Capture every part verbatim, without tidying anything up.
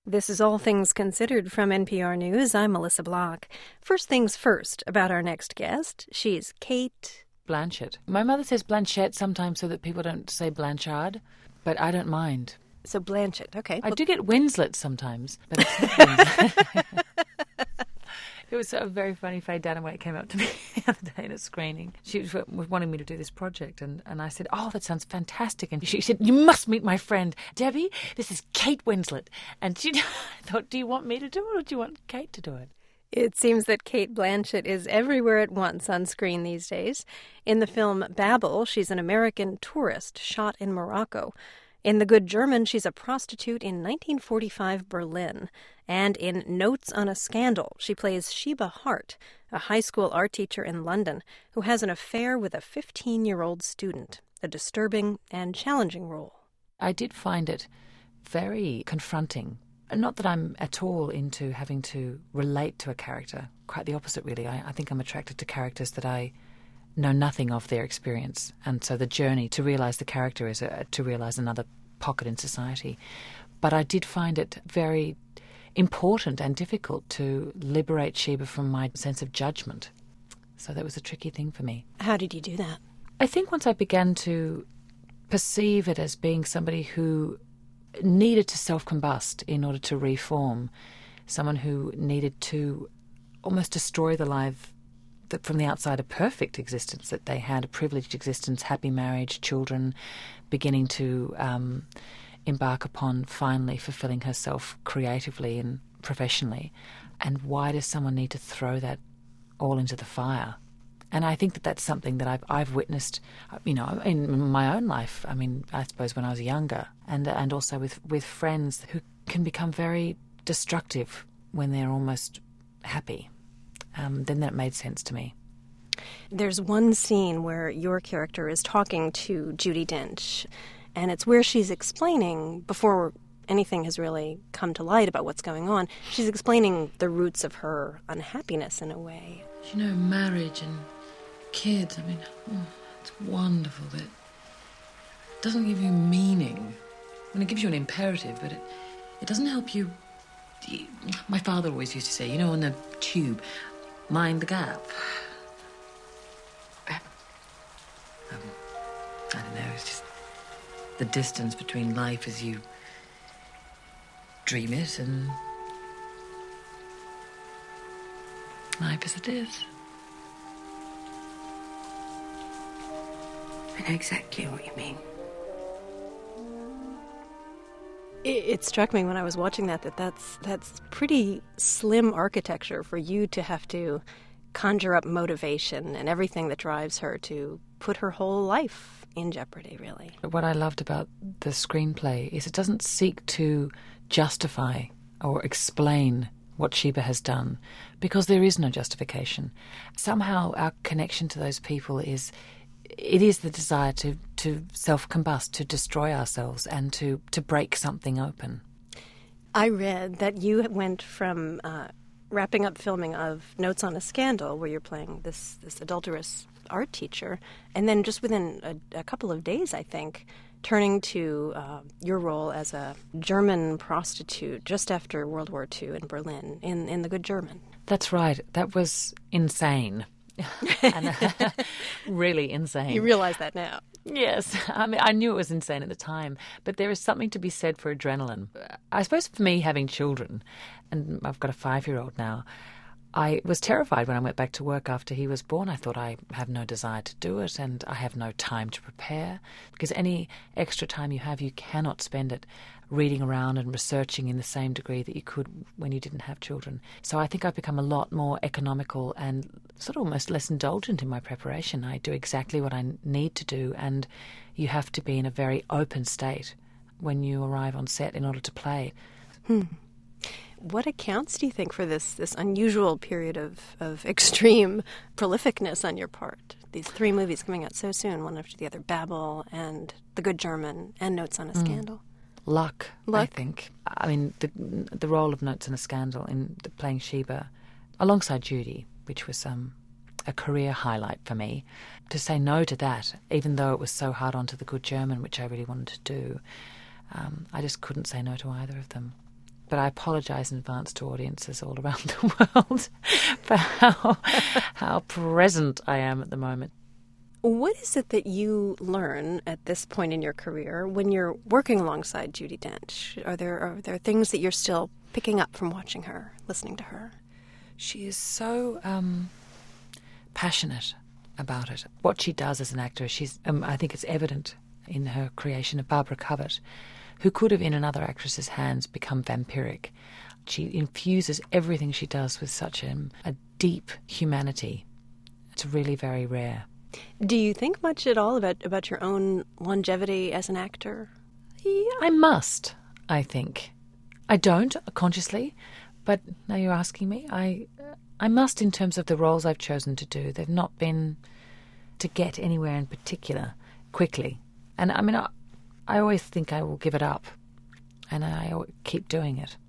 This is All Things Considered from N P R News. I'm Melissa Block. First things first about our next guest. She's Cate Blanchett. My mother says Blanchett sometimes so that people don't say Blanchard, but I don't mind. So Blanchett, okay. I well, do get Winslet sometimes, but it's not Winslet. It was a very funny. Faye Dunaway came up to me the other day in a screening. She was, was wanting me to do this project, and, and I said, oh, that sounds fantastic. And she said, you must meet my friend, Debbie. This is Kate Winslet. And she I thought, do you want me to do it or do you want Kate to do it? It seems that Cate Blanchett is everywhere at once on screen these days. In the film Babel, she's an American tourist shot in Morocco. In The Good German, she's a prostitute in nineteen forty-five Berlin. And in Notes on a Scandal, she plays Sheba Hart, a high school art teacher in London who has an affair with a fifteen-year-old student, a disturbing and challenging role. I did find it very confronting. Not that I'm at all into having to relate to a character. Quite the opposite, really. I, I think I'm attracted to characters that I know nothing of their experience. And so the journey to realise the character is a, to realise another pocket in society. But I did find it very important and difficult to liberate Sheba from my sense of judgment. So that was a tricky thing for me. How did you do that? I think once I began to perceive it as being somebody who needed to self-combust in order to reform, someone who needed to almost destroy the life that from the outside a perfect existence that they had, a privileged existence, happy marriage, children, beginning to um, embark upon finally fulfilling herself creatively and professionally. And why does someone need to throw that all into the fire? And I think that that's something that I've I've witnessed, you know, in my own life. I mean, I suppose when I was younger, and and also with, with friends who can become very destructive when they're almost happy. Um, then that made sense to me. There's one scene where your character is talking to Judi Dench, and it's where she's explaining, before anything has really come to light about what's going on, she's explaining the roots of her unhappiness in a way. You know, marriage and kids, I mean, oh, it's wonderful, but it doesn't give you meaning. I mean, it gives you an imperative, but it, it doesn't help you. My father always used to say, you know, on the tube, mind the gap. Um, I don't know, it's just the distance between life as you dream it and life as it is. I know exactly what you mean. It, it struck me when I was watching that that that's, that's pretty slim architecture for you to have to conjure up motivation and everything that drives her to put her whole life in jeopardy, really. What I loved about the screenplay is it doesn't seek to justify or explain what Sheba has done, because there is no justification. Somehow our connection to those people is, it is the desire to, to self-combust, to destroy ourselves and to, to break something open. I read that you went from uh, wrapping up filming of Notes on a Scandal, where you're playing this, this adulterous art teacher, and then just within a, a couple of days, I think, turning to uh, your role as a German prostitute just after World War Two in Berlin, in, in The Good German. That's right. That was insane. and, uh, really insane. You realize that now. Yes. I mean, I knew it was insane at the time, but there is something to be said for adrenaline. I suppose for me, having children, and I've got a five-year-old now, I was terrified when I went back to work after he was born. I thought, I have no desire to do it and I have no time to prepare, because any extra time you have, you cannot spend it reading around and researching in the same degree that you could when you didn't have children. So I think I've become a lot more economical and sort of almost less indulgent in my preparation. I do exactly what I need to do, and you have to be in a very open state when you arrive on set in order to play. Hmm. What accounts, do you think, for this this unusual period of, of extreme prolificness on your part? These three movies coming out so soon, one after the other, Babel and The Good German and Notes on a Scandal. Mm. Luck, Luck, I think. I mean, the the role of Notes on a Scandal in the, playing Sheba alongside Judi, which was um, a career highlight for me. To say no to that, even though it was so hard onto The Good German, which I really wanted to do, um, I just couldn't say no to either of them. but I apologise in advance to audiences all around the world for how, how present I am at the moment. What is it that you learn at this point in your career when you're working alongside Judi Dench? Are there are there things that you're still picking up from watching her, listening to her? She is so um, passionate about it. What she does as an actor, she's um, I think it's evident in her creation of Barbara Covert, who could have, in another actress's hands, become vampiric. She infuses everything she does with such a, a deep humanity. It's really very rare. Do you think much at all about, about your own longevity as an actor? Yeah, I must, I think. I don't, consciously, but now you're asking me, I, I must in terms of the roles I've chosen to do. They've not been to get anywhere in particular quickly. And I mean, I, I always think I will give it up, and I keep doing it.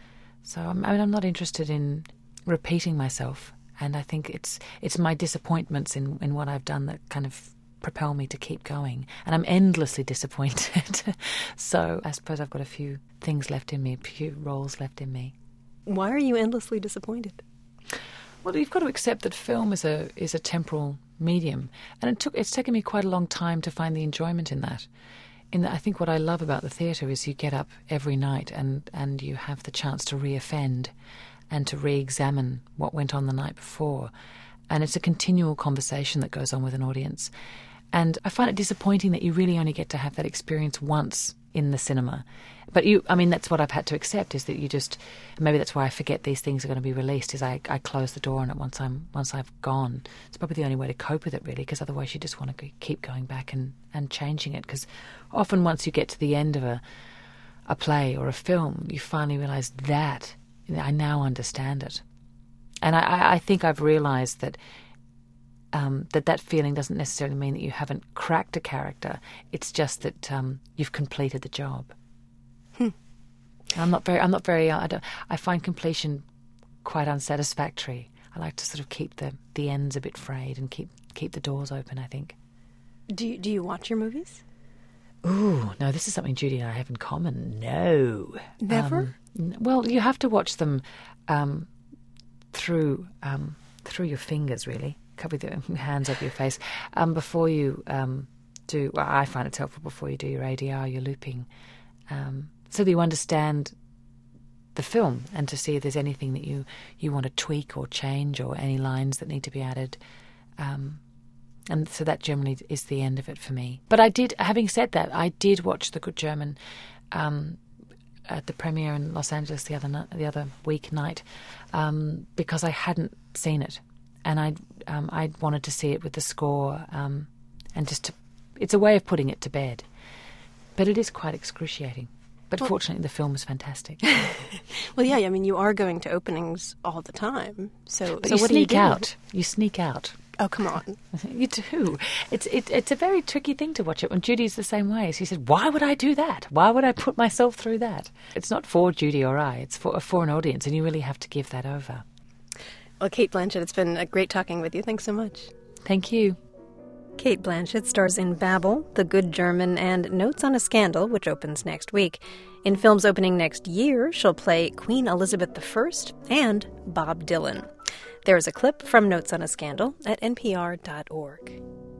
So I mean, I'm not interested in repeating myself, and I think it's it's my disappointments in, in what I've done that kind of propel me to keep going. And I'm endlessly disappointed. So I suppose I've got a few things left in me, a few roles left in me. Why are you endlessly disappointed? Well, you've got to accept that film is a is a temporal medium, and it took it's taken me quite a long time to find the enjoyment in that. In that, I think what I love about the theatre is you get up every night and, and you have the chance to re-offend and to re-examine what went on the night before, and it's a continual conversation that goes on with an audience. And I find it disappointing that you really only get to have that experience once in the cinema. But you, I mean, that's what I've had to accept, is that you just, maybe that's why I forget these things are going to be released, is I, I close the door on it once I'm once I've gone. It's probably the only way to cope with it, really, because otherwise you just want to keep going back and, and changing it. Because often once you get to the end of a a play or a film, you finally realise that, you know, I now understand it. And I, I think I've realised that Um, that that feeling doesn't necessarily mean that you haven't cracked a character. It's just that um, you've completed the job. Hmm. I'm not very. I'm not very. I don't. I find completion quite unsatisfactory. I like to sort of keep the, the ends a bit frayed and keep keep the doors open, I think. Do you, do you watch your movies? Ooh, no. This is something Judy and I have in common. No, never. Um, well, you have to watch them um, through um, through your fingers, really. Cover your hands over your face um, before you um, do. Well, I find it's helpful before you do your A D R, your looping, um, so that you understand the film and to see if there's anything that you, you want to tweak or change or any lines that need to be added. Um, and so that generally is the end of it for me. But I did, having said that, I did watch The Good German um, at the premiere in Los Angeles the other night, the other week night um, because I hadn't seen it. And I um, I wanted to see it with the score, um, and just to, it's a way of putting it to bed. But it is quite excruciating. But well, fortunately, the film is fantastic. Well, yeah, I mean, you are going to openings all the time. So, but so you what sneak do you do? out. You sneak out. Oh, come on. You do. It's it, it's a very tricky thing to watch it. And Judy's the same way. She said, why would I do that? Why would I put myself through that? It's not for Judy or I. It's for, for an audience, and you really have to give that over. Well, Cate Blanchett, it's been a great talking with you. Thanks so much. Thank you. Cate Blanchett stars in Babel, The Good German, and Notes on a Scandal, which opens next week. In films opening next year, she'll play Queen Elizabeth the First and Bob Dylan. There is a clip from Notes on a Scandal at N P R dot org.